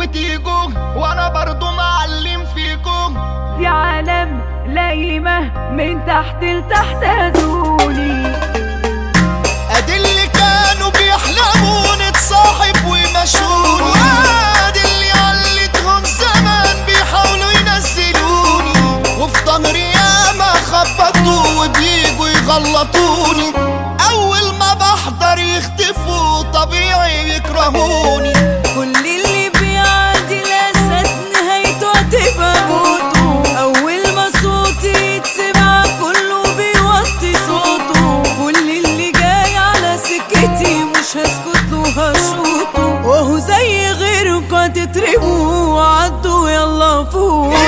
وتيجوا وانا برضو معلم فيكم. دي عالم لايمة من تحت لتحت هزوني. ادي اللي كانوا بيحلموا نتصاحب ويمشوني، وادي اللي علتهم زمان بيحاولوا ينزلوني، وفي ظهري ياما خبطوا وبيجوا يغلطوني. اول ما بحضر يختفوا طبيعي يكرهوني. كل اللي بيعدي الاسد نهايته هتبقى موته، اول ما صوتي يتسمع كله بيوطي صوته. كل اللي جاي على سكتي مش هسكت له هشوطه، وهو زي غيركم هتترموا وعدوا يلا فوق.